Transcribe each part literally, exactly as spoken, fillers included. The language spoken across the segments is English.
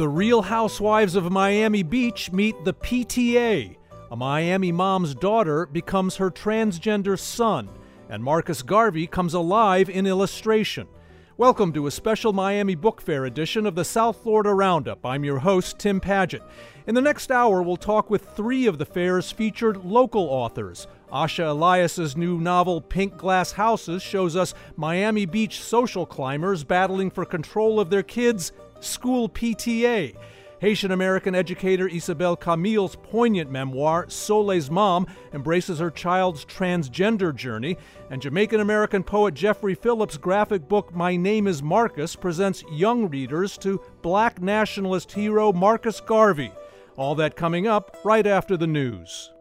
The Real Housewives of Miami Beach meet the P T A. A Miami mom's daughter becomes her transgender son, and Marcus Garvey comes alive in illustration. Welcome to a special Miami Book Fair edition of the South Florida Roundup. I'm your host, Tim Paget. In the next hour, we'll talk with three of the fair's featured local authors. Asha Elias's new novel, Pink Glass Houses, shows us Miami Beach social climbers battling for control of their kids' school P T A. Haitian-American educator Isabel Camille's poignant memoir, Soleil's Mom, embraces her child's transgender journey, and Jamaican-American poet Jeffrey Phillips' graphic book, My Name is Marcus, presents young readers to Black nationalist hero Marcus Garvey. All that coming up right after the news.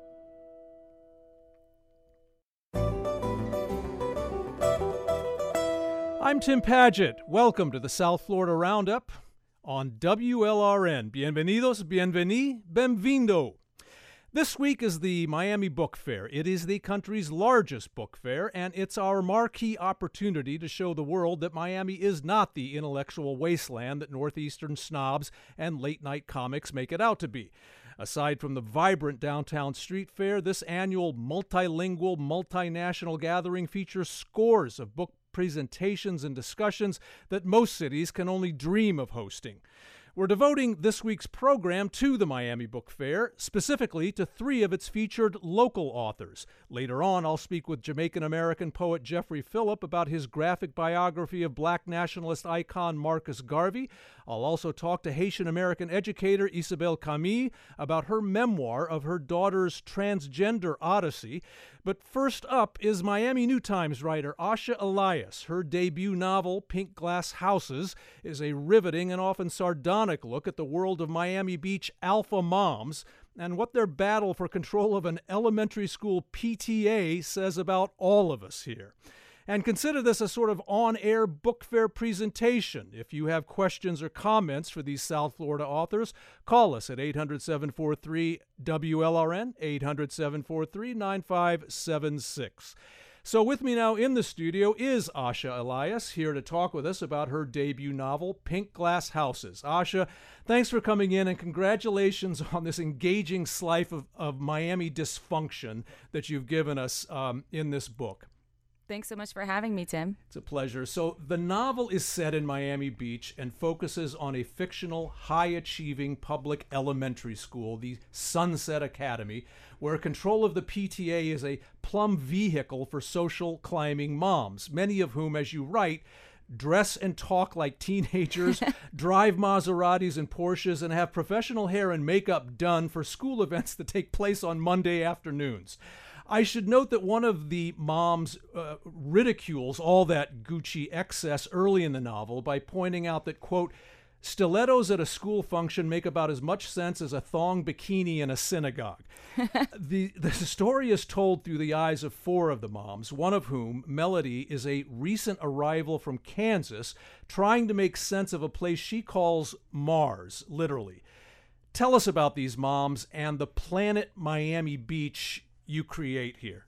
I'm Tim Paget. Welcome to the South Florida Roundup on W L R N. Bienvenidos, bienveni, benvindo. This week is the Miami Book Fair. It is the country's largest book fair, and it's our marquee opportunity to show the world that Miami is not the intellectual wasteland that Northeastern snobs and late-night comics make it out to be. Aside from the vibrant downtown street fair, this annual multilingual, multinational gathering features scores of book presentations and discussions that most cities can only dream of hosting. We're devoting this week's program to the Miami Book Fair, specifically to three of its featured local authors. Later on, I'll speak with Jamaican-American poet Jeffrey Phillips about his graphic biography of Black nationalist icon Marcus Garvey. I'll also talk to Haitian-American educator Isabel Camille about her memoir of her daughter's transgender odyssey. But first up is Miami New Times writer Asha Elias. Her debut novel, Pink Glass Houses, is a riveting and often sardonic look at the world of Miami Beach alpha moms and what their battle for control of an elementary school P T A says about all of us here. And consider this a sort of on-air book fair presentation. If you have questions or comments for these South Florida authors, call us at eight hundred, seven four three, W L R N, eight hundred, seven four three, nine five seven six. So with me now in the studio is Asha Elias, here to talk with us about her debut novel, Pink Glass Houses. Asha, thanks for coming in, and congratulations on this engaging slice of, of Miami dysfunction that you've given us um, in this book. Thanks so much for having me, Tim. It's a pleasure. So the novel is set in Miami Beach and focuses on a fictional, high-achieving public elementary school, the Sunset Academy, where control of the P T A is a plum vehicle for social climbing moms, many of whom, as you write, dress and talk like teenagers, drive Maseratis and Porsches, and have professional hair and makeup done for school events that take place on Monday afternoons. I should note that one of the moms uh, ridicules all that Gucci excess early in the novel by pointing out that, quote, stilettos at a school function make about as much sense as a thong bikini in a synagogue. the, the story is told through the eyes of four of the moms, one of whom, Melody, is a recent arrival from Kansas trying to make sense of a place she calls Mars, literally. Tell us about these moms and the planet Miami Beach you create here.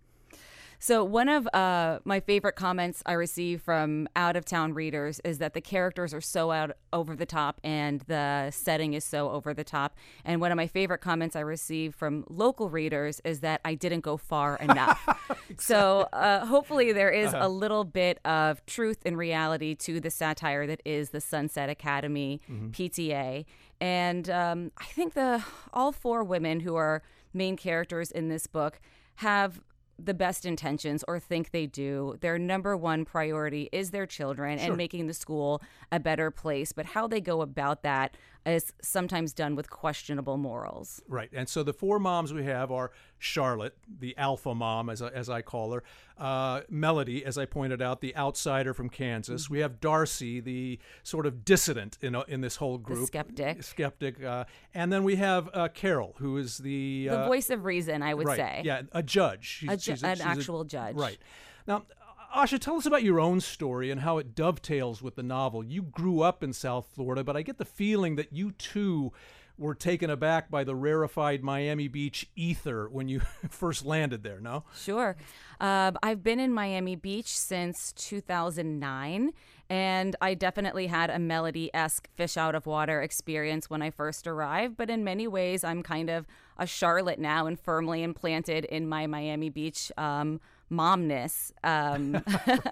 So one of uh, my favorite comments I receive from out-of-town readers is that the characters are so out over the top and the setting is so over the top. And one of my favorite comments I receive from local readers is that I didn't go far enough. Exactly. So uh, hopefully there is uh-huh. a little bit of truth and reality to the satire that is the Sunset Academy mm-hmm. P T A. And um, I think the all four women who are main characters in this book have the best intentions, or think they do. Their number one priority is their children sure. and making the school a better place. But how they go about that is sometimes done with questionable morals. Right. And so the four moms we have are Charlotte, the alpha mom, as I, as I call her, uh, Melody, as I pointed out, the outsider from Kansas. Mm-hmm. We have Darcy, the sort of dissident in, uh, in this whole group. The skeptic. Skeptic. Uh, and then we have uh, Carol, who is the... Uh, the voice of reason, I would right, say. Yeah, a judge. She's, a ju- she's a, an she's actual a, judge. Right. Now, Asha, tell us about your own story and how it dovetails with the novel. You grew up in South Florida, but I get the feeling that you, too, were taken aback by the rarefied Miami Beach ether when you first landed there, no? Sure. Uh, I've been in Miami Beach since two thousand nine, And I definitely had a Melody-esque fish out of water experience when I first arrived. But in many ways, I'm kind of a Charlotte now and firmly implanted in my Miami Beach um, momness. Um,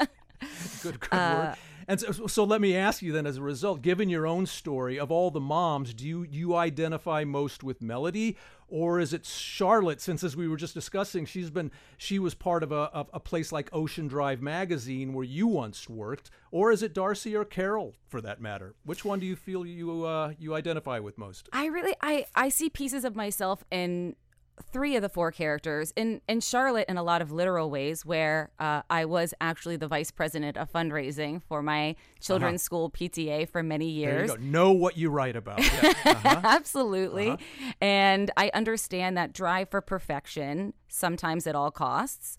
good, good uh, word. And so, so let me ask you then, as a result, given your own story, of all the moms, do you, you identify most with Melody, or is it Charlotte? Since, as we were just discussing, she's been she was part of a, of a place like Ocean Drive magazine where you once worked, or is it Darcy or Carol, for that matter? Which one do you feel you uh, you identify with most? I really I, I see pieces of myself in three of the four characters. In in Charlotte, in a lot of literal ways, where uh, I was actually the vice president of fundraising for my children's uh-huh. school P T A for many years. There you go. Know what you write about. Yeah. Uh-huh. Absolutely. Uh-huh. And I understand that drive for perfection, sometimes at all costs.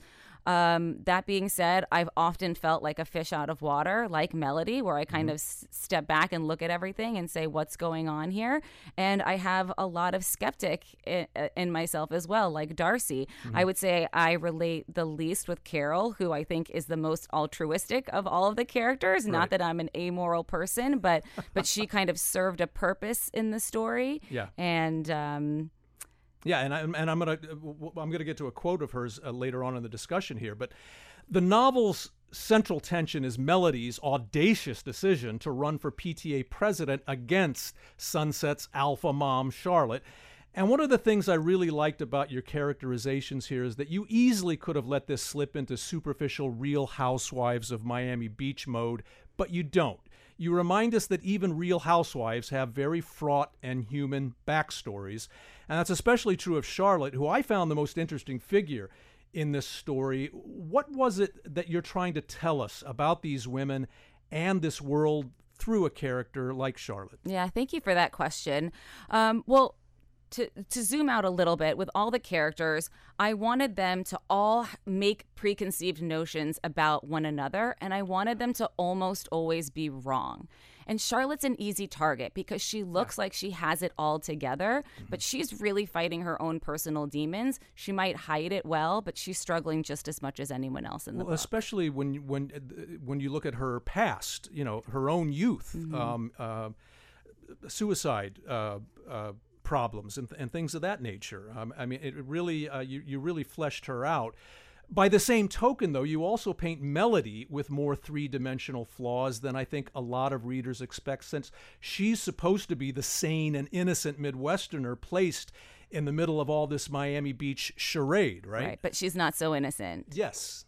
Um, that being said, I've often felt like a fish out of water, like Melody, where I kind mm-hmm. of s- step back and look at everything and say, what's going on here? And I have a lot of skeptic in, in myself as well, like Darcy. Mm-hmm. I would say I relate the least with Carol, who I think is the most altruistic of all of the characters. Right. Not that I'm an amoral person, but but she kind of served a purpose in the story. Yeah. And um Yeah, and I, and I'm gonna I'm gonna get to a quote of hers uh, later on in the discussion here. But the novel's central tension is Melody's audacious decision to run for P T A president against Sunset's alpha mom Charlotte. And one of the things I really liked about your characterizations here is that you easily could have let this slip into superficial Real Housewives of Miami Beach mode, but you don't. You remind us that even Real Housewives have very fraught and human backstories. And that's especially true of Charlotte, who I found the most interesting figure in this story. What was it that you're trying to tell us about these women and this world through a character like Charlotte? Yeah, thank you for that question. Um, well, To, to zoom out a little bit, with all the characters, I wanted them to all make preconceived notions about one another, and I wanted them to almost always be wrong. And Charlotte's an easy target because she looks yeah. like she has it all together, mm-hmm. but she's really fighting her own personal demons. She might hide it well, but she's struggling just as much as anyone else in the well, book. Especially when when when you look at her past, you know, her own youth, Mm-hmm. um, uh, suicide. Uh, uh, problems and, and things of that nature. Um, I mean, it really uh, you, you really fleshed her out. By the same token, though, you also paint Melody with more three-dimensional flaws than I think a lot of readers expect, since she's supposed to be the sane and innocent Midwesterner placed in the middle of all this Miami Beach charade, right? Right, but she's not so innocent. Yes.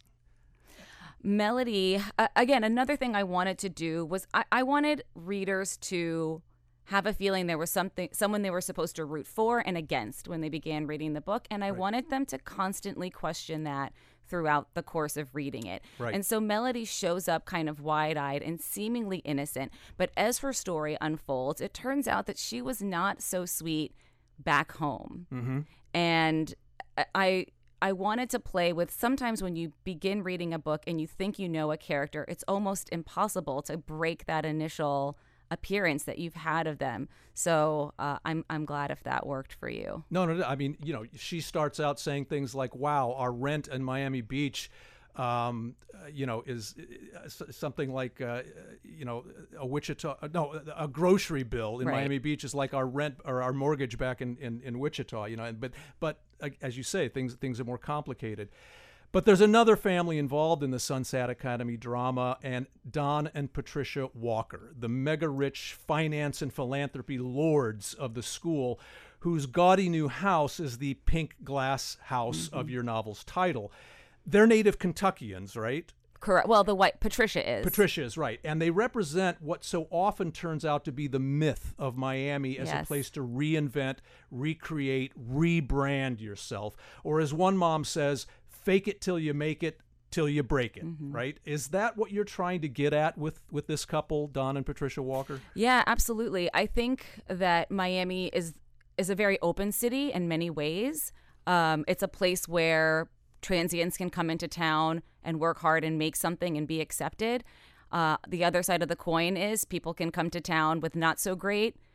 Melody, uh, again, another thing I wanted to do was I, I wanted readers to have a feeling there was something, someone they were supposed to root for and against when they began reading the book. And I right. wanted them to constantly question that throughout the course of reading it. Right. And so Melody shows up kind of wide-eyed and seemingly innocent. But as her story unfolds, it turns out that she was not so sweet back home. Mm-hmm. And I... I wanted to play with, sometimes when you begin reading a book and you think you know a character, it's almost impossible to break that initial appearance that you've had of them. So uh, I'm I'm glad if that worked for you. No, no, no. I mean, you know, she starts out saying things like, wow, our rent in Miami Beach, um, uh, you know, is uh, something like, uh, you know, a Wichita, no, a grocery bill in right. Miami Beach is like our rent or our mortgage back in, in, in Wichita, you know, but, but uh, as you say, things, things are more complicated. But there's another family involved in the Sunset Academy drama, and Don and Patricia Walker, the mega-rich finance and philanthropy lords of the school, whose gaudy new house is the pink glass house mm-hmm. of your novel's title. They're native Kentuckians, right? Correct. Well, the white Patricia is. Patricia is, right. And they represent what so often turns out to be the myth of Miami as yes. a place to reinvent, recreate, rebrand yourself. Or as one mom says, fake it till you make it, till you break it, mm-hmm. right? Is that what you're trying to get at with, with this couple, Don and Patricia Walker? Yeah, absolutely. I think that Miami is is a very open city in many ways. Um, it's a place where transients can come into town and work hard and make something and be accepted. Uh, the other side of the coin is people can come to town with not so great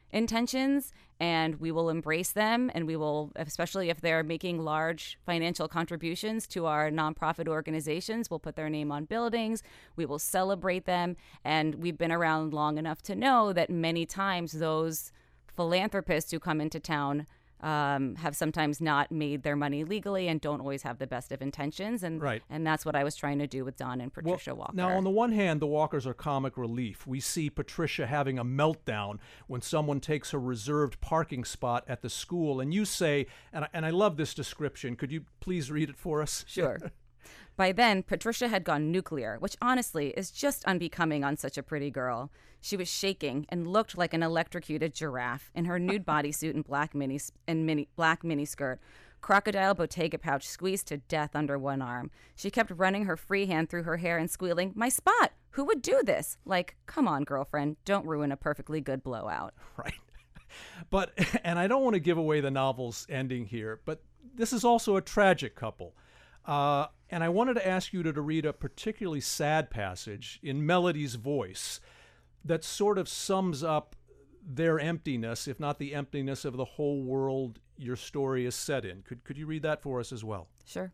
intentions, and we will embrace them, and we will, especially if they're making large financial contributions to our nonprofit organizations, we'll put their name on buildings, we will celebrate them, and we've been around long enough to know that many times those philanthropists who come into town um, have sometimes not made their money legally and don't always have the best of intentions. And right. and that's what I was trying to do with Don and Patricia well, Walker. Now, on the one hand, the Walkers are comic relief. We see Patricia having a meltdown when someone takes her reserved parking spot at the school. And you say, and I, and I love this description, could you please read it for us? Sure. By then, Patricia had gone nuclear, which honestly is just unbecoming on such a pretty girl. She was shaking and looked like an electrocuted giraffe in her nude bodysuit and black mini and mini black miniskirt. Crocodile Bottega pouch squeezed to death under one arm. She kept running her free hand through her hair and squealing, "My spot! Who would do this?" Like, come on, girlfriend, don't ruin a perfectly good blowout. Right. But, and I don't want to give away the novel's ending here, but this is also a tragic couple. Uh, and I wanted to ask you to, to read a particularly sad passage in Melody's voice that sort of sums up their emptiness, if not the emptiness of the whole world your story is set in. Could could you read that for us as well? Sure.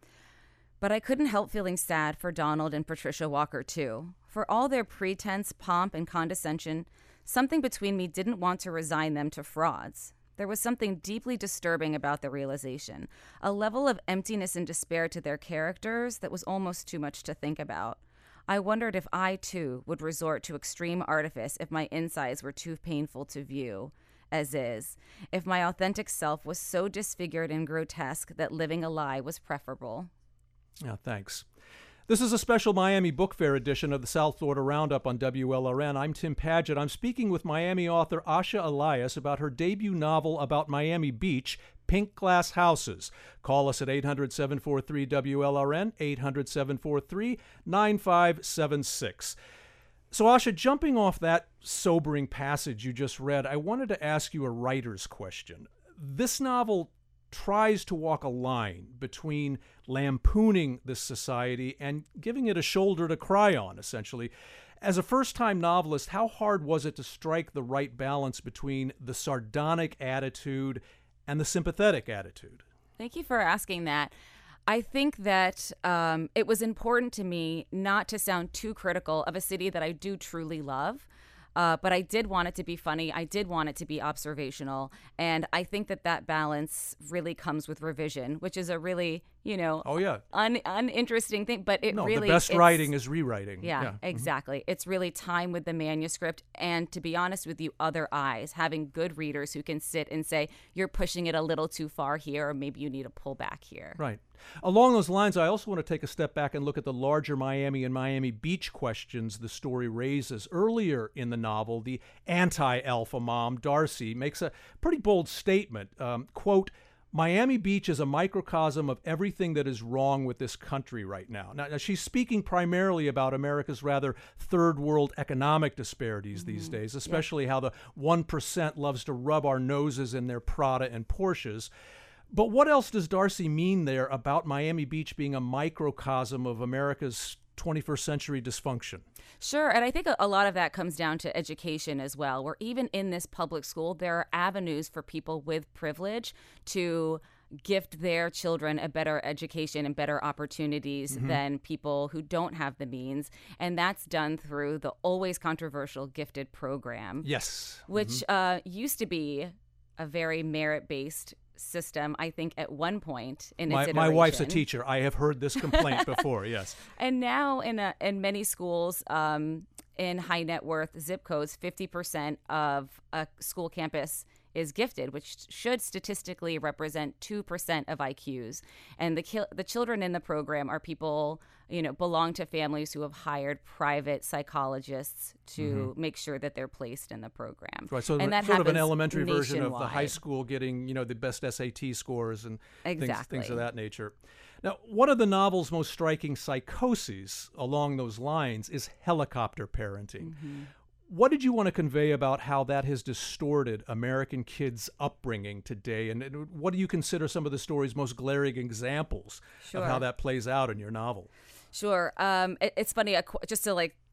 But I couldn't help feeling sad for Donald and Patricia Walker, too. For all their pretense, pomp, and condescension, something between me didn't want to resign them to frauds. There was something deeply disturbing about the realization, a level of emptiness and despair to their characters that was almost too much to think about. I wondered if I, too, would resort to extreme artifice if my insides were too painful to view, as is, if my authentic self was so disfigured and grotesque that living a lie was preferable. Yeah, thanks. This is a special Miami Book Fair edition of the South Florida Roundup on W L R N. I'm Tim Padgett. I'm speaking with Miami author Asha Elias about her debut novel about Miami Beach, Pink Glass Houses. Call us at eight hundred, seven four three, W L R N, eight hundred, seven four three, nine five seven six. So, Asha, jumping off that sobering passage you just read, I wanted to ask you a writer's question. This novel tries to walk a line between lampooning this society and giving it a shoulder to cry on, essentially. As a first-time novelist, how hard was it to strike the right balance between the sardonic attitude and the sympathetic attitude? Thank you for asking that. I think that um, it was important to me not to sound too critical of a city that I do truly love. Uh, but I did want it to be funny. I did want it to be observational. And I think that that balance really comes with revision, which is a really, you know, oh, yeah. un- uninteresting thing. But it no, really... the best writing is rewriting. Yeah, yeah. exactly. Mm-hmm. It's really time with the manuscript. And to be honest with you, other eyes, having good readers who can sit and say, you're pushing it a little too far here, or maybe you need to pull back here. Right. Along those lines, I also want to take a step back and look at the larger Miami and Miami Beach questions the story raises. Earlier in the novel, the anti-alpha mom, Darcy, makes a pretty bold statement. Um, quote, Miami Beach is a microcosm of everything that is wrong with this country right now. Now, now she's speaking primarily about America's rather third world economic disparities mm-hmm. these days, especially yeah. how the one percent loves to rub our noses in their Prada and Porsches. But what else does Darcy mean there about Miami Beach being a microcosm of America's twenty-first century dysfunction? Sure, and I think a lot of that comes down to education as well, where even in this public school, there are avenues for people with privilege to gift their children a better education and better opportunities mm-hmm. than people who don't have the means. And that's done through the always controversial gifted program. Yes. Which mm-hmm. uh, used to be a very merit-based system, I think, at one point in its my, iteration. My wife's a teacher. I have heard this complaint before, yes. And now in a, in many schools, um, in high net worth zip codes, fifty percent of a school campus is gifted, which should statistically represent two percent of I Qs. And the ki- the children in the program are people, you know, belong to families who have hired private psychologists to mm-hmm. make sure that they're placed in the program. Right, so and that sort of an happens elementary version of the nationwide. high school getting, you know, the best S A T scores and exactly. things, things of that nature. Now, one of the novel's most striking psychoses along those lines is helicopter parenting. Mm-hmm. What did you want to convey about how that has distorted American kids' upbringing today? And what do you consider some of the story's most glaring examples sure. of how that plays out in your novel? Sure. Um, it, it's funny, just to like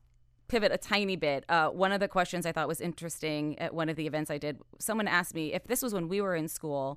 pivot a tiny bit. Uh, one of the questions I thought was interesting at one of the events I did, someone asked me if this was when we were in school,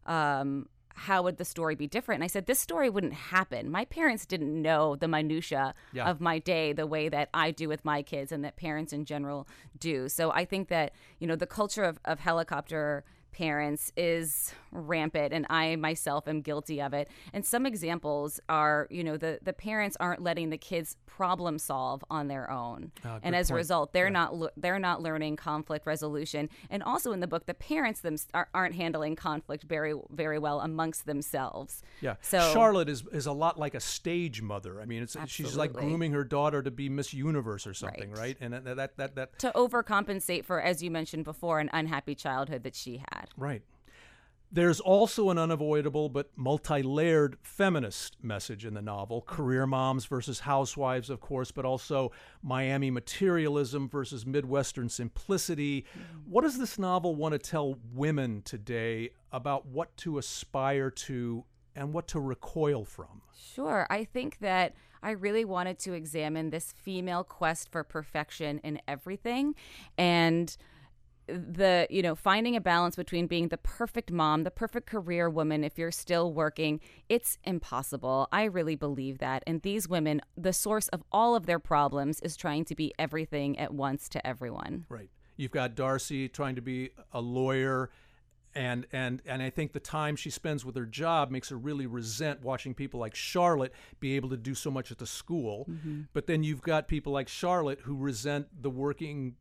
um, how would the story be different? And I said, this story wouldn't happen. My parents didn't know the minutia yeah. of my day the way that I do with my kids and that parents in general do. So I think that, you know, the culture of, of helicopter parents is rampant, and I myself am guilty of it. And some examples are, you know, the, the parents aren't letting the kids problem solve on their own, uh, and as point. a result, they're yeah. not le- they're not learning conflict resolution. And also in the book, the parents them are, aren't handling conflict very very well amongst themselves. Yeah. So Charlotte is is a lot like a stage mother. I mean, it's absolutely. she's like grooming her daughter to be Miss Universe or something, right? Right. And that that that, that to overcompensate for, as you mentioned before, an unhappy childhood that she had. Right. There's also an unavoidable but multi-layered feminist message in the novel. Career moms versus housewives, of course, but also Miami materialism versus Midwestern simplicity. Mm-hmm. What does this novel want to tell women today about what to aspire to and what to recoil from? Sure. I think that I really wanted to examine this female quest for perfection in everything, and the, you know, finding a balance between being the perfect mom, the perfect career woman if you're still working. It's impossible. I really believe that. And these women, the source of all of their problems is trying to be everything at once to everyone. Right. You've got Darcy trying to be a lawyer, and and and I think the time she spends with her job makes her really resent watching people like Charlotte be able to do so much at the school. Mm-hmm. But then you've got people like Charlotte who resent the working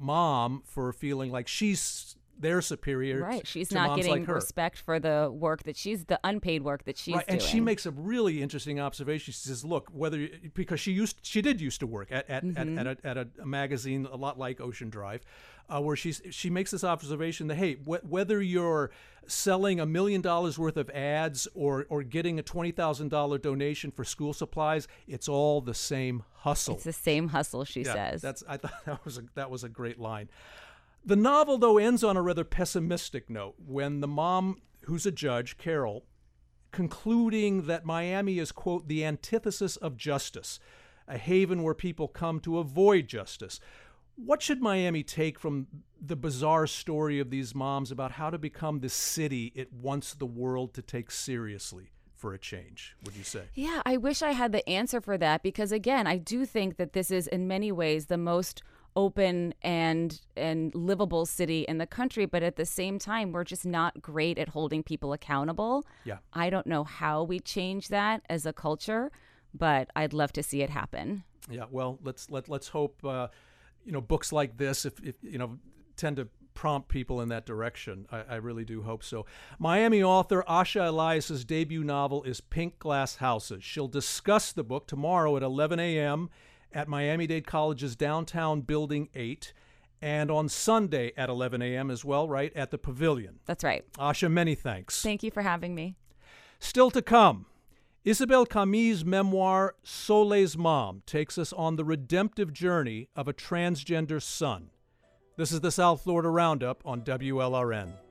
mom for feeling like she's their superior. Right. She's to not moms getting like her. respect for the work that she's, the unpaid work that she's right. doing. And she makes a really interesting observation. She says, look, whether, because she used, she did used to work at, at, mm-hmm. at, at, a, at a, a magazine a lot like Ocean Drive, uh, where she's, she makes this observation that, hey, wh- whether you're selling a million dollars worth of ads or, or getting a twenty thousand dollars donation for school supplies, it's all the same hustle. It's the same hustle, she yeah, says. That's, I thought that was a, that was a great line. The novel, though, ends on a rather pessimistic note when the mom, who's a judge, Carol, concluding that Miami is, quote, the antithesis of justice, a haven where people come to avoid justice. What should Miami take from the bizarre story of these moms about how to become the city it wants the world to take seriously for a change, would you say? Yeah, I wish I had the answer for that because, again, I do think that this is in many ways the most open and and livable city in the country, but at the same time we're just not great at holding people accountable. Yeah. I don't know how we change that as a culture, but I'd love to see it happen. Yeah, well, let's let let's hope uh, you know, books like this, if, if you know, tend to prompt people in that direction. I, I really do hope so. Miami author Asha Elias's debut novel is Pink Glass Houses. She'll discuss the book tomorrow at eleven a.m. at Miami-Dade College's downtown Building eight, and on Sunday at eleven a.m. as well, right, at the Pavilion. That's right. Asha, many thanks. Thank you for having me. Still to come, Isabel Camus' memoir, Soleil's Mom, takes us on the redemptive journey of a transgender son. This is the South Florida Roundup on W L R N.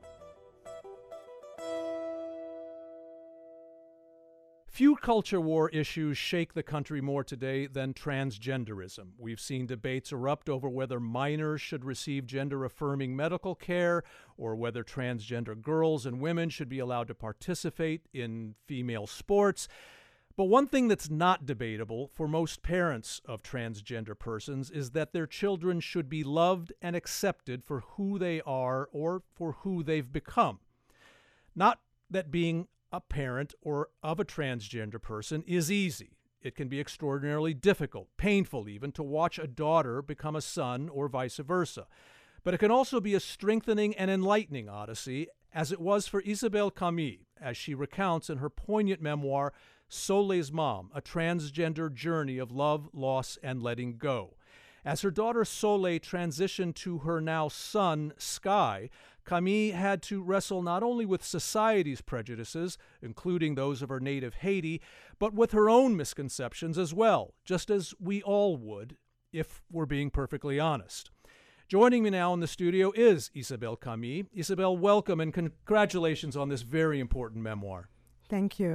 Few culture war issues shake the country more today than transgenderism. We've seen debates erupt over whether minors should receive gender-affirming medical care or whether transgender girls and women should be allowed to participate in female sports. But one thing that's not debatable for most parents of transgender persons is that their children should be loved and accepted for who they are or for who they've become. Not that being a parent or of a transgender person is easy. It can be extraordinarily difficult, painful even, to watch a daughter become a son or vice versa. But it can also be a strengthening and enlightening odyssey, as it was for Isabel Camus, as she recounts in her poignant memoir, Soleil's Mom, a transgender journey of love, loss, and letting go. As her daughter Soleil transitioned to her now son, Sky, Camus had to wrestle not only with society's prejudices, including those of her native Haiti, but with her own misconceptions as well, just as we all would, if we're being perfectly honest. Joining me now in the studio is Isabel Camus. Isabel, welcome and congratulations on this very important memoir. Thank you.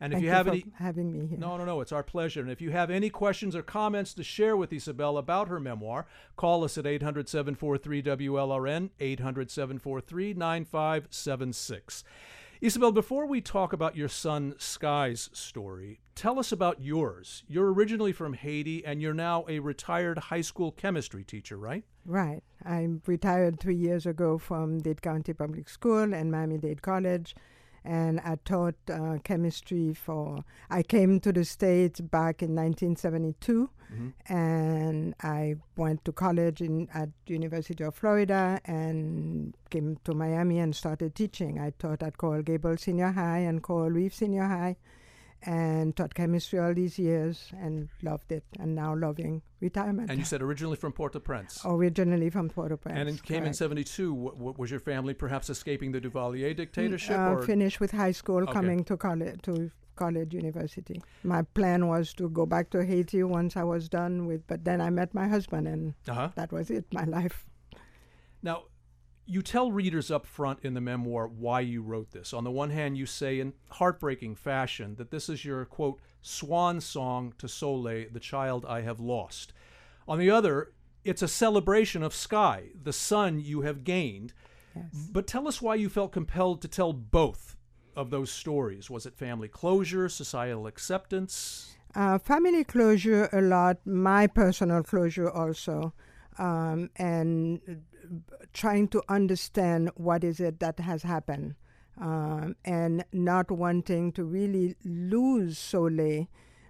And if Thank you have for any having me here. No, no, no, it's our pleasure. And if you have any questions or comments to share with Isabel about her memoir, call us at eight hundred, seven four three, W L R N, eight hundred, seven four three, nine five seven six. Isabel, before we talk about your son Sky's story, tell us about yours. You're originally from Haiti, and you're now a retired high school chemistry teacher, right? Right. I retired three years ago from Dade County Public School and Miami-Dade College, and I taught uh, chemistry for, I came to the States back in nineteen seventy-two, mm-hmm. and I went to college in at University of Florida and came to Miami and started teaching. I taught at Coral Gables Senior High and Coral Reef Senior High, and taught chemistry all these years and loved it, and now loving retirement. And you said originally from Port-au-Prince. Originally from Port-au-Prince. And it came correct. in seventy-two. W- w- was your family perhaps escaping the Duvalier dictatorship? Uh, or? Finished with high school, Okay. coming to college, to college university. My plan was to go back to Haiti once I was done with, but then I met my husband, and Uh-huh. that was it, my life. Now, you tell readers up front in the memoir why you wrote this. On the one hand, you say in heartbreaking fashion that this is your, quote, swan song to Soleil, the child I have lost. On the other, it's a celebration of Sky, the son you have gained. Yes. But tell us why you felt compelled to tell both of those stories. Was it family closure, societal acceptance? Uh, family closure a lot, my personal closure also, um, and trying to understand what is it that has happened, um, and not wanting to really lose Soleil.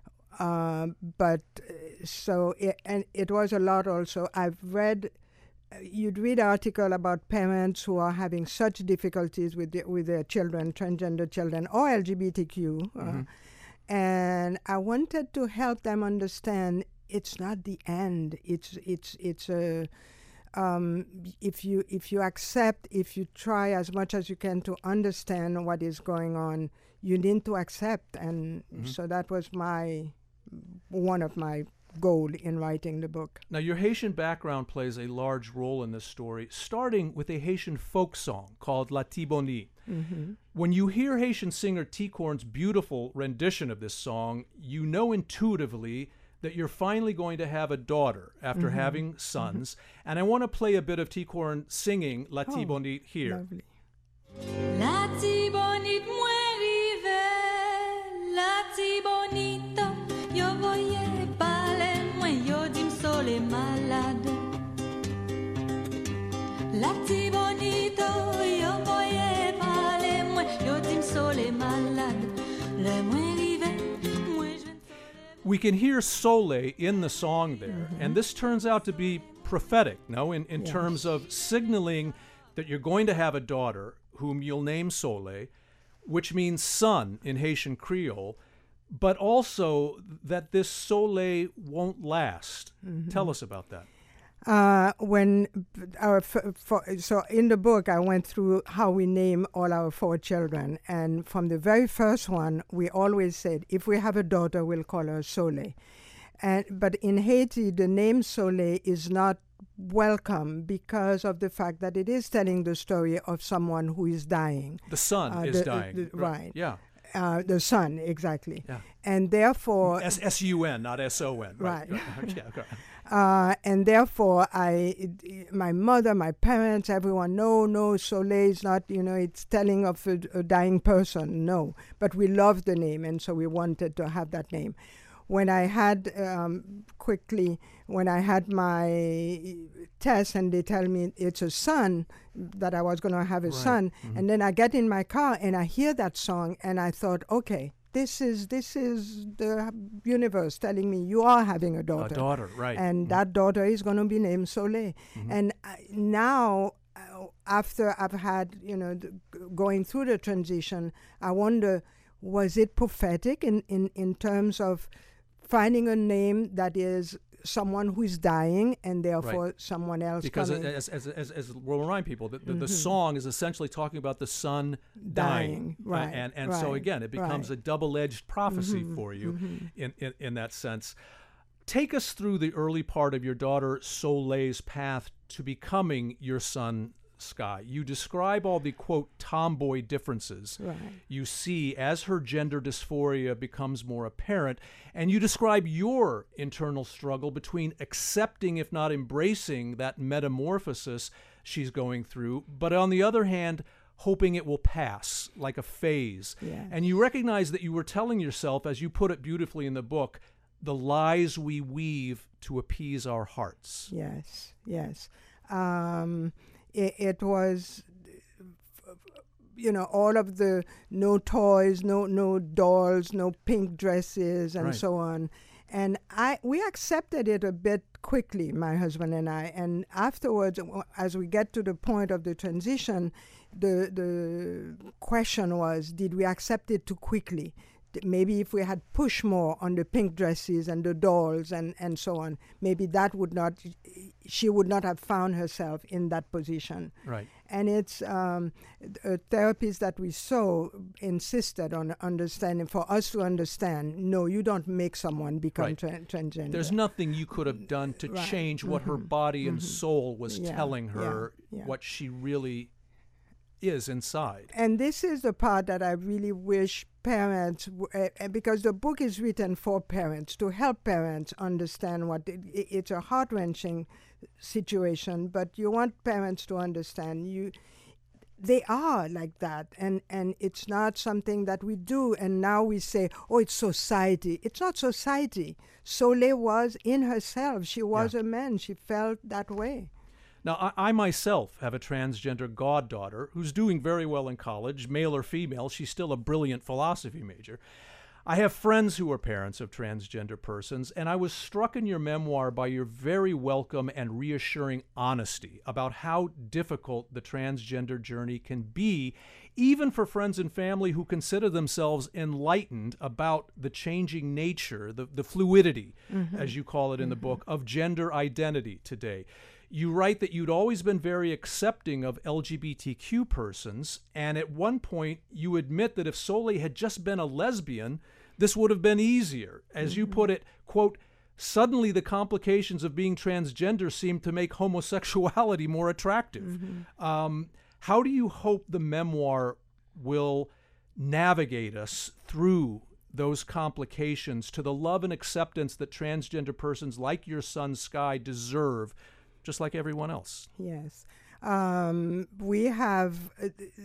Uh, but uh, so, it, and it was a lot also. I've read, you'd read article about parents who are having such difficulties with the, with their children, transgender children, or L G B T Q. Uh, Mm-hmm. And I wanted to help them understand it's not the end. It's it's it's a um, if you if you accept, if you try as much as you can to understand what is going on, you need to accept. And Mm-hmm. so that was my one of my goal in writing the book. Now, your Haitian background plays a large role in this story, starting with a Haitian folk song called La Tibonite. Mm-hmm. When you hear Haitian singer T-Corn's beautiful rendition of this song, you know intuitively that you're finally going to have a daughter after Mm-hmm. having sons. Mm-hmm. And I want to play a bit of T-Corn singing La Oh, Tibonite here. Lovely. La Tibonite mwen rive, la Tibonite, yo voye pale mwen, yo dim Soleil malade. La Tibonite, yo voye pale mwen, yo dim Soleil malade. Le mwen rive, mwen jwen We can hear Soleil in the song there, Mm-hmm. and this turns out to be prophetic, no, in, in Yes. terms of signaling that you're going to have a daughter whom you'll name Soleil, which means son in Haitian Creole, but also that this Soleil won't last. Mm-hmm. Tell us about that. Uh, when our f- for, so in the book I went through how we name all our four children, and from the very first one we always said if we have a daughter we'll call her Soleil, and but in Haiti the name Soleil is not welcome because of the fact that it is telling the story of someone who is dying. The son Uh, is the- dying. the- right. Yeah. Uh, the son, exactly. Yeah. And therefore, S S U N, not S O N. Right. Okay, okay. Uh, and therefore, I, it, my mother, my parents, everyone, no, no, Soleil is not, you know, it's telling of a, a dying person, no. But we loved the name, and so we wanted to have that name. When I had, um, quickly, when I had my test and they tell me it's a son, that I was going to have a Right. son, Mhm. and then I get in my car and I hear that song and I thought, okay, this is this is the universe telling me you are having a daughter. A daughter, right. And Mhm. that daughter is going to be named Soleil. Mhm. And I, now, uh, after I've had, you know, the, g- going through the transition, I wonder, was it prophetic in, in, in terms of finding a name that is someone who is dying and therefore someone else Because coming, as, as, as, as we'll remind people, the, the, the Mhm. song is essentially talking about the son dying. dying. Right. Uh, and and so right, again, it becomes right. a double-edged prophecy Mhm, for you mhm. in, in, in that sense. Take us through the early part of your daughter Soleil's path to becoming your son Sky. You describe all the, quote, tomboy differences Right. you see as her gender dysphoria becomes more apparent, and you describe your internal struggle between accepting, if not embracing, that metamorphosis she's going through, but on the other hand, hoping it will pass like a phase. Yes. And you recognize that you were telling yourself, as you put it beautifully in the book, the lies we weave to appease our hearts. Yes, yes. Um, it, it was, you know, all of the no toys, no no dolls, no pink dresses, and Right. so on. And I we accepted it a bit quickly, my husband and I. And afterwards, w- as we get to the point of the transition, the the question was, did we accept it too quickly? D- Maybe if we had pushed more on the pink dresses and the dolls and, and so on, maybe that would not, she would not have found herself in that position. Right. And it's um, a therapist that we saw insisted on understanding, for us to understand, no, you don't make someone become Right. tra- transgender. There's nothing you could have done to Right. change what her Mhm. body and Mhm. soul was Yeah, telling yeah, her yeah. what she really is inside. And this is the part that I really wish parents, w- uh, uh, because the book is written for parents, to help parents understand what it, i- it's a heart-wrenching situation, but you want parents to understand you. They are like that, and, and it's not something that we do, and now we say, oh, it's society. It's not society. Soleil was in herself. She was Yeah. a man. She felt that way. Now, I, I myself have a transgender goddaughter who's doing very well in college, male or female. She's still a brilliant philosophy major. I have friends who are parents of transgender persons, and I was struck in your memoir by your very welcome and reassuring honesty about how difficult the transgender journey can be, even for friends and family who consider themselves enlightened about the changing nature, the, the fluidity, as you call it in the book, of gender identity today. You write that you'd always been very accepting of L G B T Q persons, and at one point you admit that if Soleil had just been a lesbian, this would have been easier. As you put it, quote, suddenly the complications of being transgender seemed to make homosexuality more attractive. Um, how do you hope the memoir will navigate us through those complications to the love and acceptance that transgender persons like your son Sky deserve, just like everyone else? Yes. Um, we have uh,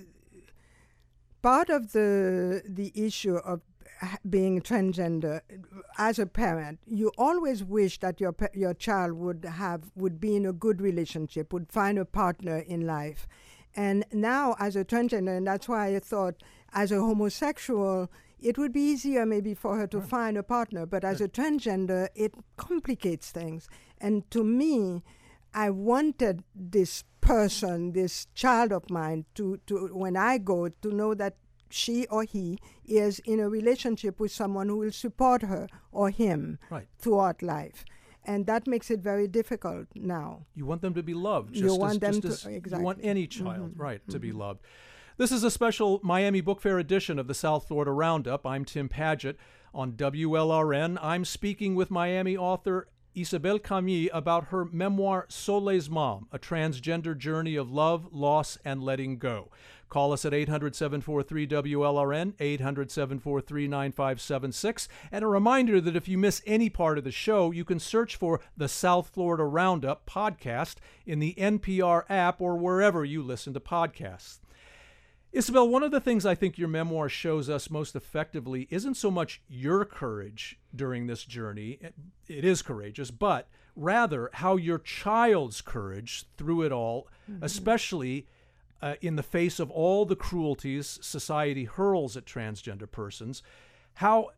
part of the the issue of h- being transgender. As a parent, you always wish that your pa- your child would have would be in a good relationship, would find a partner in life. And now, as a transgender, and that's why I thought, as a homosexual, it would be easier maybe for her to find a partner. But as a transgender, it complicates things. And to me, I wanted this person, this child of mine, to, to when I go, to know that she or he is in a relationship with someone who will support her or him Right. throughout life. And that makes it very difficult now. You want them to be loved. Just You as, want them just to- as exactly. You want any child, right, to be loved. This is a special Miami Book Fair edition of the South Florida Roundup. I'm Tim Padgett on W L R N. I'm speaking with Miami author Isabelle Camus about her memoir, Soleil's Mom, A Transgender Journey of Love, Loss, and Letting Go. Call us at eight hundred, seven four three, W L R N, eight hundred, seven four three, nine five seven six. And a reminder that if you miss any part of the show, you can search for the South Florida Roundup podcast in the N P R app or wherever you listen to podcasts. Isabelle, one of the things I think your memoir shows us most effectively isn't so much your courage during this journey. It, it is courageous, but rather how your child's courage through it all, mm-hmm. especially uh, in the face of all the cruelties society hurls at transgender persons, how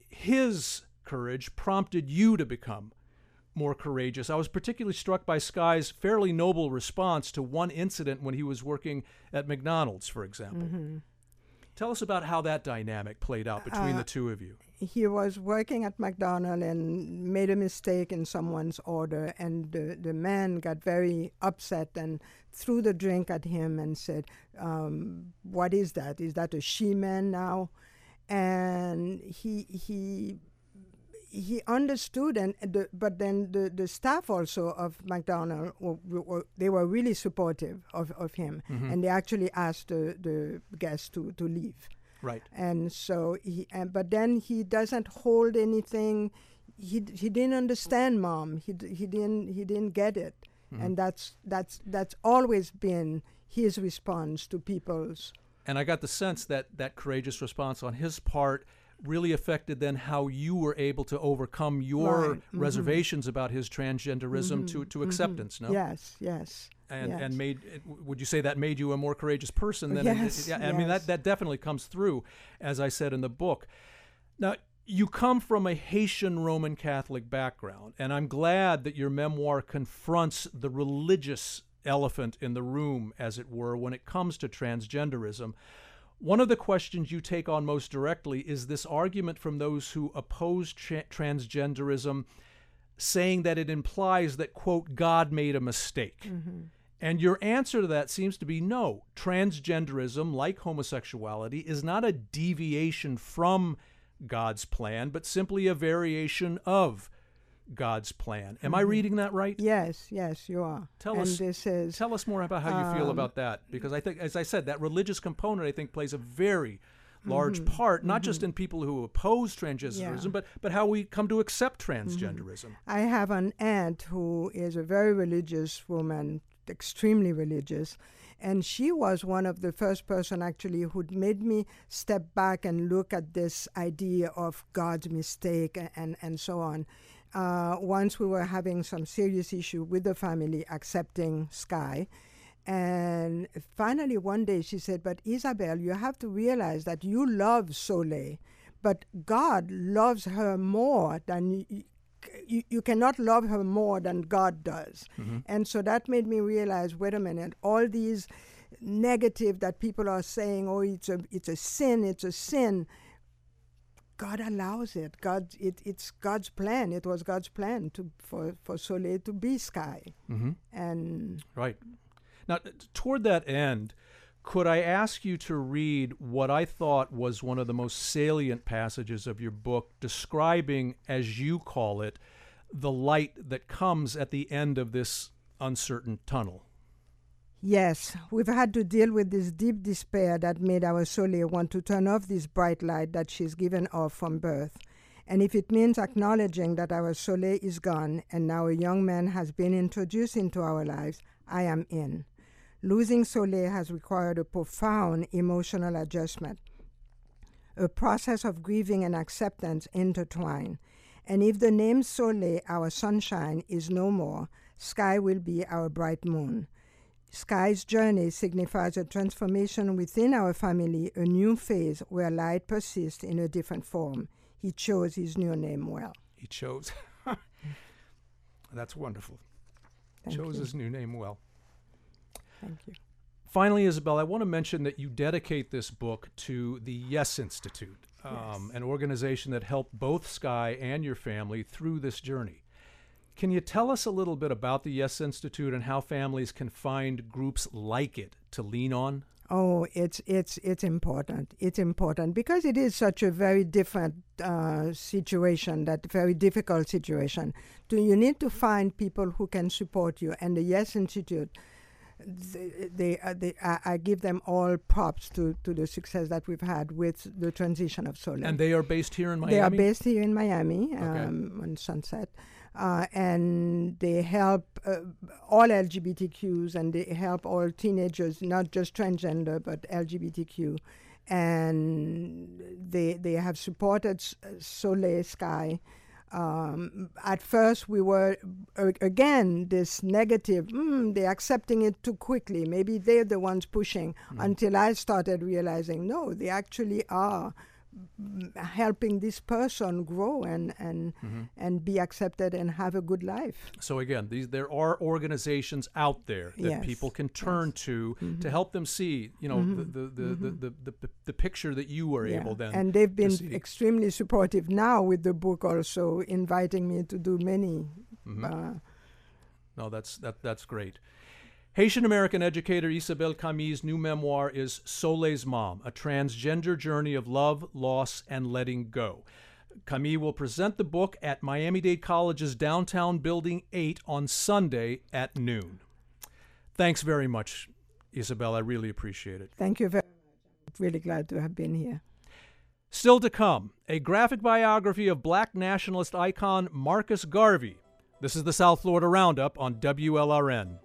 his courage prompted you to become more courageous. I was particularly struck by Sky's fairly noble response to one incident when he was working at McDonald's, for example. Mm-hmm. Tell us about how that dynamic played out between Uh, the two of you. He was working at McDonald's and made a mistake in someone's order, and the, the man got very upset and threw the drink at him and said, um, what is that? Is that a she-man now? And he he he understood, and the, but then the, the staff also of McDonald, were, were, they were really supportive of, of him, Mm-hmm. and they actually asked the, the guests to, to leave. Right. And so he, and, but then he doesn't hold anything. He d- he didn't understand mom. He d- he didn't he didn't get it, Mm-hmm. and that's that's that's always been his response to people's. And I got the sense that that courageous response on his part really affected then how you were able to overcome your Right. Mhm. reservations about his transgenderism to, to acceptance, no? Yes, yes. And yes. and made it- would you say that made you a more courageous person than Yes, yeah, I mean that yes. that definitely comes through, as I said in the book. Now, you come from a Haitian Roman Catholic background, and I'm glad that your memoir confronts the religious elephant in the room, as it were, when it comes to transgenderism. One of the questions you take on most directly is this argument from those who oppose tra- transgenderism, saying that it implies that, quote, God made a mistake. And your answer to that seems to be no. Transgenderism, like homosexuality, is not a deviation from God's plan, but simply a variation of God's plan. Am I reading that right? Yes, yes, you are. Tell and us- this is Tell us more about how you feel Um, about that, because I think, as I said, that religious component, I think, plays a very large Mm-hmm. part, not just in people who oppose transgenderism, Yeah. Mm-hmm. but but how we come to accept transgenderism. I have an aunt who is a very religious woman, extremely religious, and she was one of the first person actually who made me step back and look at this idea of God's mistake and, and, and so on. Uh, once we were having some serious issue with the family accepting Sky, and finally one day she said, but Isabel, you have to realize that you love Soleil, but God loves her more than you, you, you cannot love her more than God does. And so that made me realize, wait a minute, all these negative that people are saying, oh, it's a, it's a sin, it's a sin. God allows it. God, it, it's God's plan. It was God's plan to for, for Soleil to be Sky. Mm-hmm. And Right. Now, t- toward that end, could I ask you to read what I thought was one of the most salient passages of your book, describing, as you call it, the light that comes at the end of this uncertain tunnel? yes, we've had to deal with this deep despair that made our Soleil want to turn off this bright light that she's given off from birth. And if it means acknowledging that our Soleil is gone and now a young man has been introduced into our lives, I am in. Losing Soleil has required a profound emotional adjustment, a process of grieving and acceptance intertwined. And if the name Soleil, our sunshine, is no more, Sky will be our bright moon. Sky's journey signifies a transformation within our family, a new phase where light persists in a different form. He chose his new name well. He chose. That's wonderful. Thank chose you. his new name well. Thank you. Finally, Isabel, I want to mention that you dedicate this book to the Yes Institute, um, an organization that helped both Sky and your family through this journey. Can you tell us a little bit about the Yes Institute and how families can find groups like it to lean on? Oh, it's it's it's important. It's important because it is such a very different uh, situation, that very difficult situation. Do you need to find people who can support you? And the Yes Institute, they, they, uh, they I, I give them all props to, to the success that we've had with the transition of Soleil. And they are based here in Miami? They are based here in Miami, um, on Sunset. Uh, and they help uh, all L G B T Qs, and they help all teenagers, not just transgender, but L G B T Q. And they they have supported S- Soleil Sky. Um, at first, we were, uh, again, this negative, mm, they're accepting it too quickly. Maybe they're the ones pushing, until I started realizing, no, they actually are mm, helping this person grow and and and be accepted and have a good life. So again, these there are organizations out there that Yes, people can turn to to help them see, you know, the, the, the, the, the, the, the picture that you were able then and they've been to see. extremely supportive now with the book, also inviting me to do many. Uh, No, that's that that's great. Haitian American educator Isabelle Camille's new memoir is Soleil's Mom, a transgender journey of love, loss, and letting go. Camille will present the book at Miami-Dade College's downtown Building eight on Sunday at noon. Thanks very much, Isabel. I really appreciate it. Thank you very much. I'm really glad to have been here. Still to come, a graphic biography of black nationalist icon Marcus Garvey. This is the South Florida Roundup on W L R N.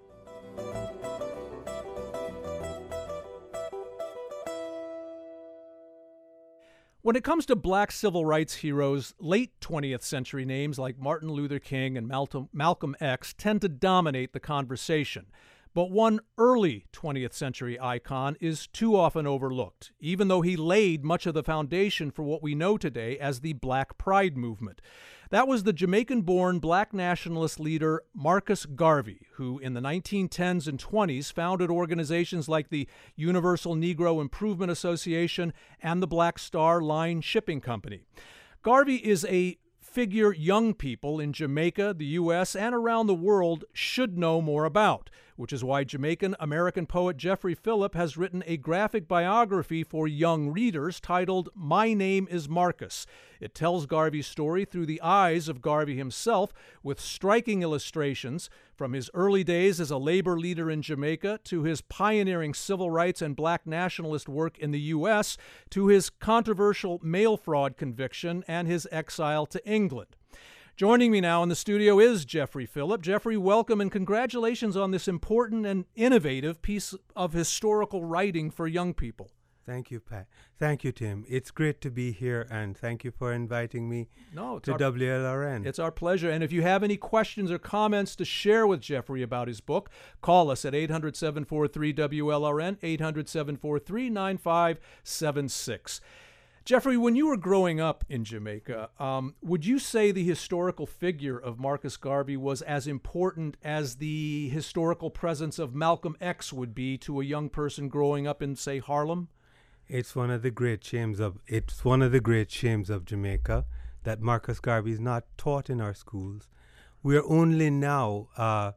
When it comes to black civil rights heroes, late twentieth century names like Martin Luther King and Malcolm X tend to dominate the conversation. But one early twentieth century icon is too often overlooked, even though he laid much of the foundation for what we know today as the Black Pride movement. That was the Jamaican-born black nationalist leader Marcus Garvey, who in the nineteen tens and twenties founded organizations like the Universal Negro Improvement Association and the Black Star Line Shipping Company. Garvey is a figure young people in Jamaica, the U S, and around the world should know more about, which is why Jamaican-American poet Jeffrey Phillip has written a graphic biography for young readers titled My Name is Marcus. It tells Garvey's story through the eyes of Garvey himself, with striking illustrations from his early days as a labor leader in Jamaica to his pioneering civil rights and black nationalist work in the U S to his controversial mail fraud conviction and his exile to England. Joining me now in the studio is Jeffrey Phillip. Jeffrey, welcome and congratulations on this important and innovative piece of historical writing for young people. Thank you, Pat. Thank you, Tim. It's great to be here, and thank you for inviting me no, to our, W L R N. It's our pleasure. And if you have any questions or comments to share with Jeffrey about his book, call us at eight hundred, seven four three, W L R N, eight hundred, seven four three, nine five seven six. Jeffrey, when you were growing up in Jamaica, um, would you say the historical figure of Marcus Garvey was as important as the historical presence of Malcolm X would be to a young person growing up in, say, Harlem? It's one of the great shames of it's one of the great shames of Jamaica that Marcus Garvey is not taught in our schools. We're only now uh,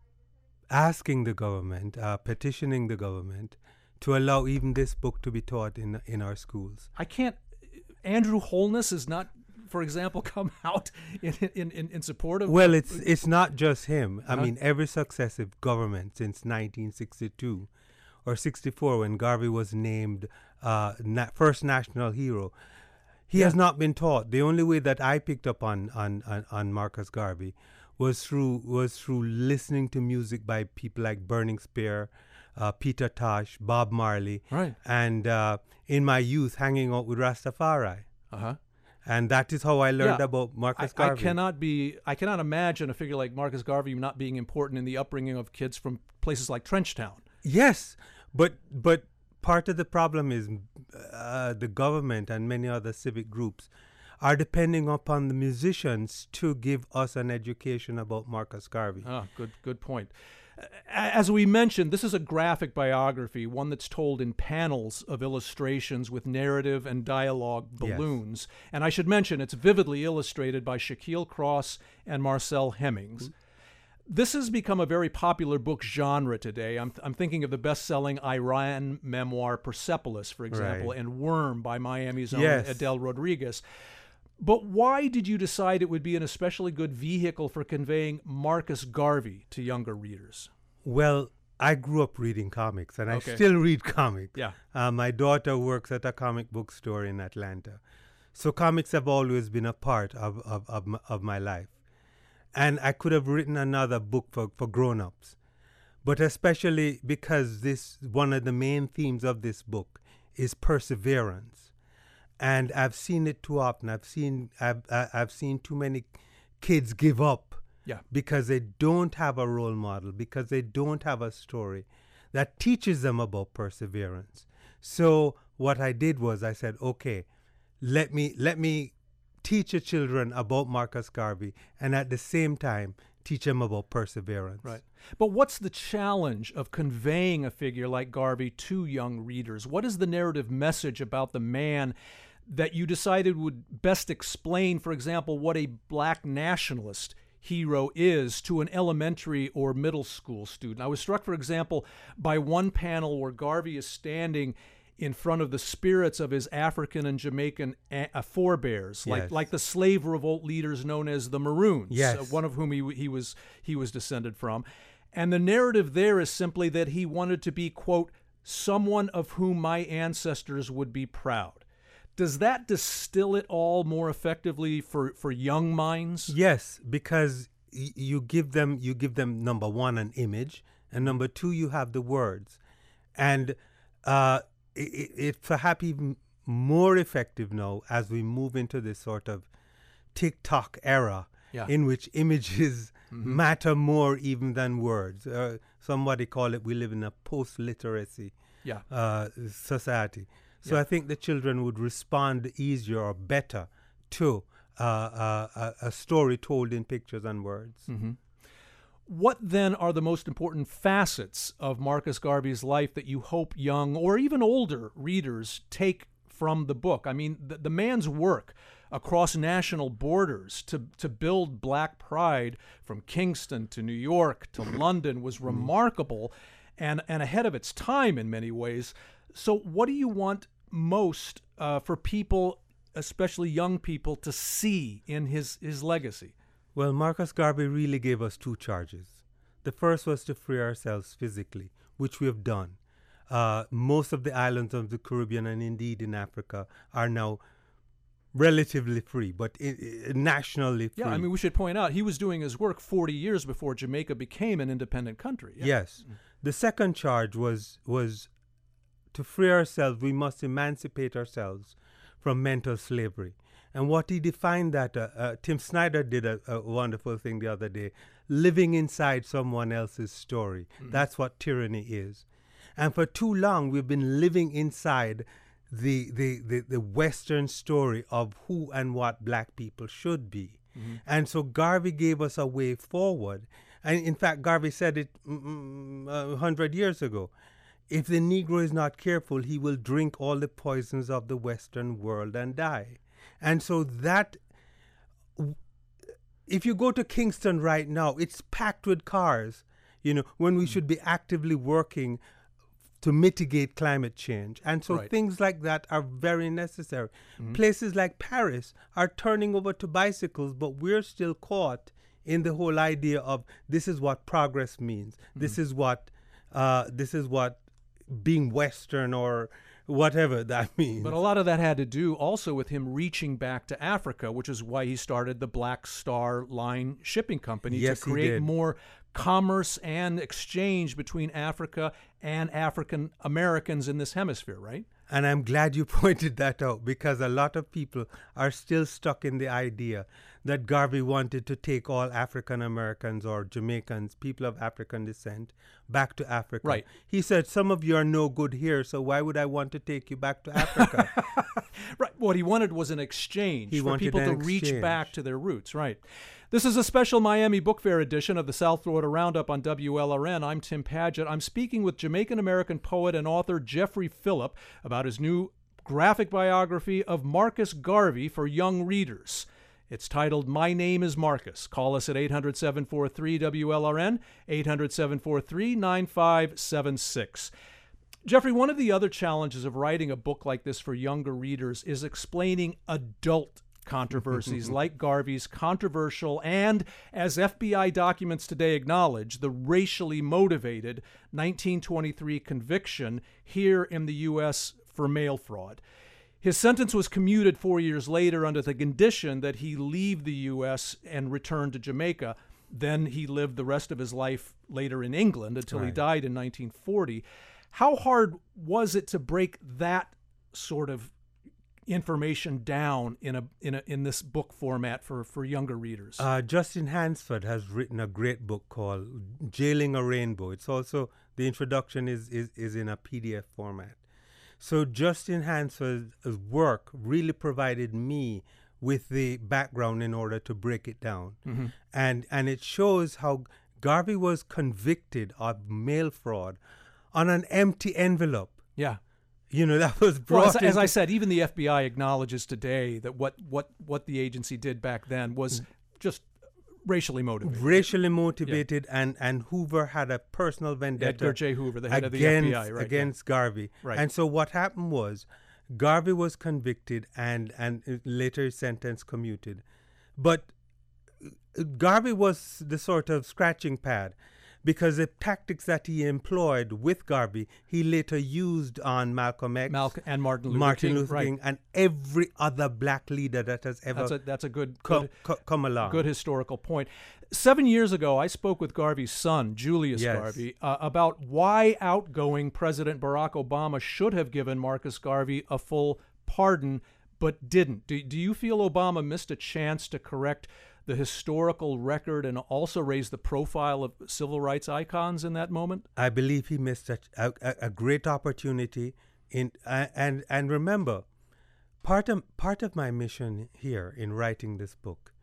asking the government, uh, petitioning the government, to allow even this book to be taught in in our schools. I can't. Andrew Holness has not, for example, come out in in, in, in support of. Well, it's it's not just him. I Uh-huh. mean, every successive government since nineteen sixty-two or sixty-four, when Garvey was named uh, na- first national hero, he Yeah. has not been taught. The only way that I picked up on on, on, on Marcus Garvey was through was through listening to music by people like Burning Spear, uh, Peter Tosh, Bob Marley, Right. and uh, in my youth hanging out with Rastafari. Uh-huh. And that is how I learned Yeah. about Marcus I, I Garvey. cannot be. I cannot imagine a figure like Marcus Garvey not being important in the upbringing of kids from places like Trenchtown. Yes, but but part of the problem is uh, the government and many other civic groups are depending upon the musicians to give us an education about Marcus Garvey. Ah, good, good point. A- As we mentioned, this is a graphic biography, one that's told in panels of illustrations with narrative and dialogue Yes. balloons. And I should mention, it's vividly illustrated by Shaquille Cross and Marcel Hemmings. This has become a very popular book genre today. I'm, I'm thinking of the best-selling Iran memoir Persepolis, for example, Right. and Worm by Miami's own Yes. Adele Rodriguez. But why did you decide it would be an especially good vehicle for conveying Marcus Garvey to younger readers? Well, I grew up reading comics, and Okay. I still read comics. Yeah. Uh, my daughter works at a comic book store in Atlanta. So comics have always been a part of, of, of, my, of my life. And I could have written another book for, for grown-ups. But especially because this one of the main themes of this book is perseverance. And I've seen it too often. I've seen I've, I- I've seen too many kids give up Yeah. because they don't have a role model, because they don't have a story that teaches them about perseverance. So what I did was I said, okay, let me let me teach the children about Marcus Garvey, and at the same time teach them about perseverance. Right. But what's the challenge of conveying a figure like Garvey to young readers? What is the narrative message about the man that you decided would best explain, for example, what a black nationalist hero is to an elementary or middle school student? I was struck, for example, by one panel where Garvey is standing in front of the spirits of his African and Jamaican a- uh, forebears, like Yes. like the slave revolt leaders known as the Maroons, Yes. uh, one of whom he he was he was descended from. And the narrative there is simply that he wanted to be, quote, someone of whom my ancestors would be proud. Does that distill it all more effectively for, for young minds? Yes, because y- you give them you give them number one an image, and number two you have the words, and uh, it, it's perhaps even more effective now as we move into this sort of TikTok era, Yeah. in which images Mm-hmm. matter more even than words. Uh, somebody call it we live in a post-literacy Yeah. uh, society. So Yeah. I think the children would respond easier or better to uh, uh, a, a story told in pictures and words. Mm-hmm. What then are the most important facets of Marcus Garvey's life that you hope young or even older readers take from the book? I mean, the, the man's work across national borders to, to build Black pride from Kingston to New York to London was remarkable and, and ahead of its time in many ways. So what do you want most uh, for people, especially young people, to see in his, his legacy? Well, Marcus Garvey really gave us two charges. The first was to free ourselves physically, which we have done. Uh, most of the islands of the Caribbean and indeed in Africa are now relatively free, but I- I- nationally free. Yeah, I mean, we should point out he was doing his work forty years before Jamaica became an independent country. Yeah. Yes. The second charge was was to free ourselves, we must emancipate ourselves from mental slavery. And what he defined that, uh, uh, Tim Snyder did a, a wonderful thing the other day, living inside someone else's story. Mm-hmm. That's what tyranny is. And for too long, we've been living inside the, the, the, the Western story of who and what Black people should be. Mm-hmm. And so Garvey gave us a way forward. And in fact, Garvey said it mm, a hundred years ago. If the Negro is not careful, he will drink all the poisons of the Western world and die. And so that, if you go to Kingston right now, it's packed with cars, you know, when we should be actively working to mitigate climate change. And so Right. things like that are very necessary. Mhm. Places like Paris are turning over to bicycles, but we're still caught in the whole idea of this is what progress means. This is what, uh, this is what being Western or whatever that means. But a lot of that had to do also with him reaching back to Africa, which is why he started the Black Star Line shipping company Yes, to he create did. more commerce and exchange between Africa and African Americans in this hemisphere, right? And I'm glad you pointed that out, because a lot of people are still stuck in the idea that Garvey wanted to take all African Americans or Jamaicans, people of African descent, back to Africa. Right. He said, some of you are no good here, so why would I want to take you back to Africa? Right. What he wanted was an exchange He for wanted people to an reach exchange. back to their roots, right? This is a special Miami Book Fair edition of the South Florida Roundup on W L R N. I'm Tim Padgett. I'm speaking with Jamaican-American poet and author Jeffrey Phillip about his new graphic biography of Marcus Garvey for young readers. It's titled My Name is Marcus. Call us at eight hundred, seven four three, W L R N, eight hundred, seven four three, nine five seven six. Jeffrey, one of the other challenges of writing a book like this for younger readers is explaining adult controversies like Garvey's controversial and, as F B I documents today acknowledge, the racially motivated nineteen twenty-three conviction here in the U S for mail fraud. His sentence was commuted four years later under the condition that he leave the U S and return to Jamaica. Then he lived the rest of his life later in England until he Right. died in nineteen forty. How hard was it to break that sort of information down in a in a in this book format for for younger readers? Uh, Justin Hansford has written a great book called Jailing a Rainbow. It's also, the introduction is, is, is in a P D F format. So Justin Hansford's work really provided me with the background in order to break it down. Mm-hmm. And, and it shows how Garvey was convicted of mail fraud on an empty envelope. Yeah. You know, that was Well, brought as, as into- I said, even the F B I acknowledges today that what what what the agency did back then was just racially motivated. Racially motivated, yeah. and, and Hoover had a personal vendetta. Edgar J. Hoover, the head against, of the F B I, right? Against yeah. Garvey. Right. And so what happened was Garvey was convicted and, and later his sentence commuted. But Garvey was the sort of scratching pad, because the tactics that he employed with Garvey, he later used on Malcolm X, Malcolm and Martin Luther Martin King, Luther right. King, and every other black leader that has ever that's a, that's a good, co- good, co- come along. Good historical point. Seven years ago, I spoke with Garvey's son, Julius yes. Garvey, uh, about why outgoing President Barack Obama should have given Marcus Garvey a full pardon, but didn't. Do, do you feel Obama missed a chance to correct the historical record and also raise the profile of civil rights icons in that moment? I believe he missed a, a, a great opportunity. In uh, and and remember, part of part of my mission here in writing this book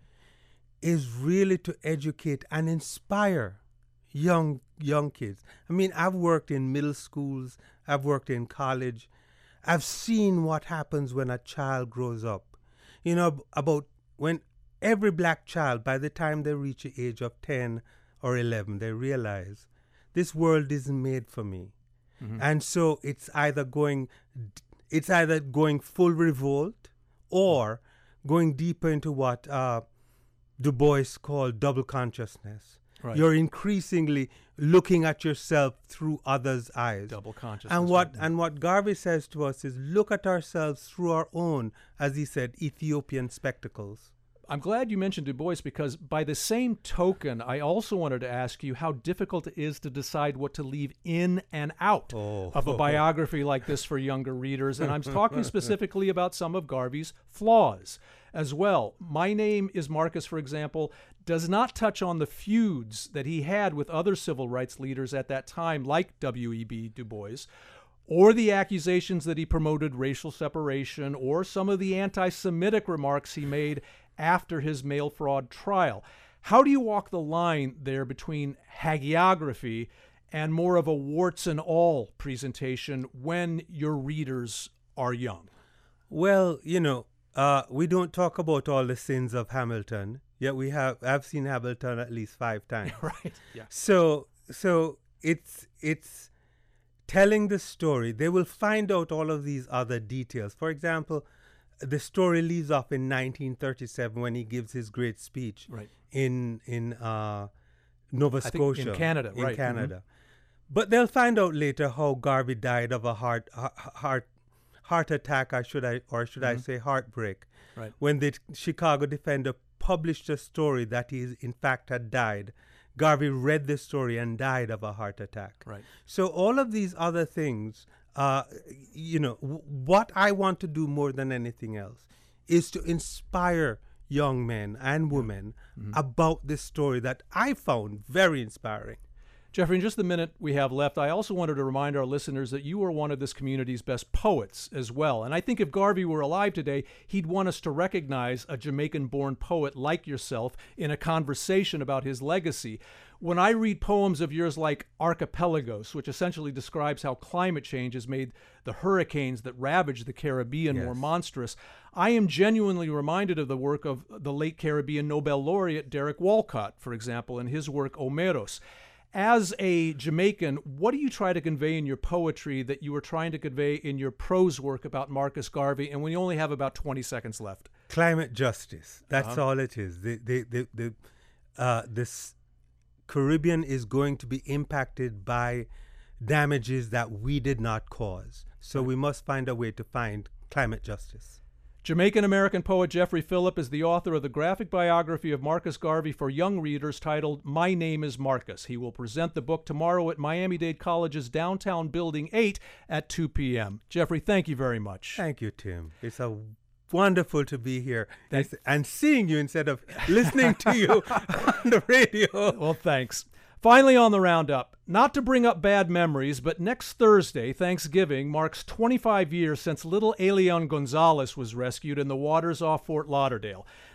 is really to educate and inspire young young kids. I mean, I've worked in middle schools, I've worked in college, I've seen what happens when a child grows up. You know, about when every black child, by the time they reach the age of ten or eleven, they realize this world isn't made for me. Mm-hmm. And so it's either going it's either going full revolt or going deeper into what uh, Du Bois called double consciousness. Right. You're increasingly looking at yourself through others' eyes. Double consciousness. And what right. and what Garvey says to us is look at ourselves through our own, as he said, Ethiopian spectacles. I'm glad you mentioned Du Bois, because by the same token, I also wanted to ask you how difficult it is to decide what to leave in and out oh. of a biography like this for younger readers. And I'm talking specifically about some of Garvey's flaws as well. My Name is Marcus, for example, does not touch on the feuds that he had with other civil rights leaders at that time, like W E B Du Bois, or the accusations that he promoted racial separation, or some of the anti-Semitic remarks he made after his mail fraud trial. How do you walk the line there between hagiography and more of a warts and all presentation when your readers are young? Well, you know, uh, we don't talk about all the sins of Hamilton, yet we have I've seen Hamilton at least five times. Right. Yeah. So so it's it's telling the story. They will find out all of these other details. For example, the story leaves off in nineteen thirty-seven when he gives his great speech right. in in uh, Nova I Scotia, think in Canada, in right? Canada. Mm-hmm. But they'll find out later how Garvey died of a heart heart heart attack, or should I or should mm-hmm. I say heartbreak? Right. When the Chicago Defender published a story that he in fact had died, Garvey read the story and died of a heart attack. Right. So all of these other things. Uh, you know, w- what I want to do more than anything else is to inspire young men and women mm-hmm. about this story that I found very inspiring. Jeffrey, in just the minute we have left, I also wanted to remind our listeners that you are one of this community's best poets as well. And I think if Garvey were alive today, he'd want us to recognize a Jamaican-born poet like yourself in a conversation about his legacy. When I read poems of yours like Archipelagos, which essentially describes how climate change has made the hurricanes that ravage the Caribbean yes. more monstrous, I am genuinely reminded of the work of the late Caribbean Nobel laureate Derek Walcott, for example, in his work Omeros. As a Jamaican, what do you try to convey in your poetry that you were trying to convey in your prose work about Marcus Garvey? And we only have about twenty seconds left. Climate justice. That's uh-huh. all it is. The, the, the, the, uh, this Caribbean is going to be impacted by damages that we did not cause. So we must find a way to find climate justice. Jamaican-American poet Jeffrey Phillip is the author of the graphic biography of Marcus Garvey for young readers titled My Name is Marcus. He will present the book tomorrow at Miami-Dade College's downtown Building eight at two p.m. Jeffrey, thank you very much. Thank you, Tim. It's a wonderful to be here and, and seeing you instead of listening to you on the radio. Well, thanks. Finally on the roundup, not to bring up bad memories, but next Thursday, Thanksgiving, marks twenty-five years since little Elian Gonzalez was rescued in the waters off Fort Lauderdale.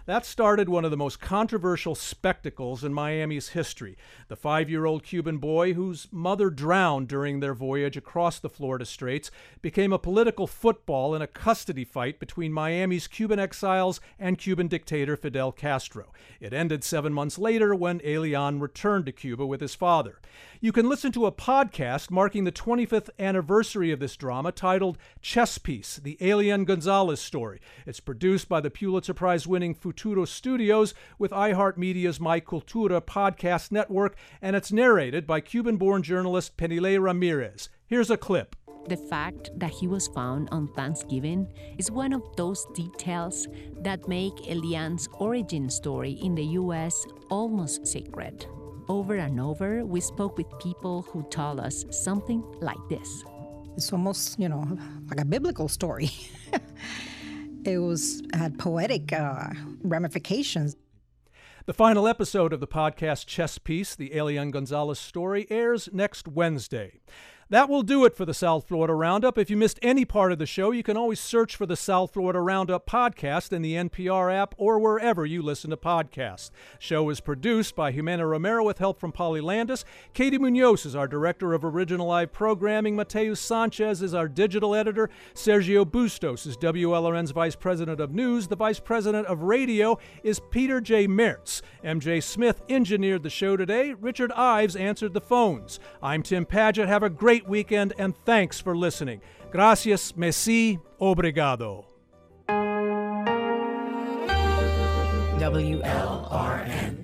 That started one of the most controversial spectacles in Miami's history. The five-year-old Cuban boy whose mother drowned during their voyage across the Florida Straits became a political football in a custody fight between Miami's Cuban exiles and Cuban dictator Fidel Castro. It ended seven months later when Elian returned to Cuba with his father. You can listen to a podcast marking the twenty-fifth anniversary of this drama titled Chess Piece, the Elian Gonzalez Story. It's produced by the Pulitzer Prize-winning Futuro Studios with iHeartMedia's My Cultura podcast network, and it's narrated by Cuban-born journalist Penile Ramirez. Here's a clip. The fact that he was found on Thanksgiving is one of those details that make Elian's origin story in the U S almost sacred. Over and over, we spoke with people who told us something like this. It's almost, you know, like a biblical story. It was had poetic uh, ramifications. The final episode of the podcast Chess Piece, the Elian Gonzalez Story, airs next Wednesday. That will do it for the South Florida Roundup. If you missed any part of the show, you can always search for the South Florida Roundup podcast in the N P R app or wherever you listen to podcasts. The show is produced by Jimena Romero with help from Polly Landis. Katie Munoz is our director of original live programming. Mateus Sanchez is our digital editor. Sergio Bustos is W L R N's vice president of news. The vice president of radio is Peter J. Mertz. M J Smith engineered the show today. Richard Ives answered the phones. I'm Tim Padgett. Have a great weekend, and thanks for listening. Gracias, merci, obrigado. W L R N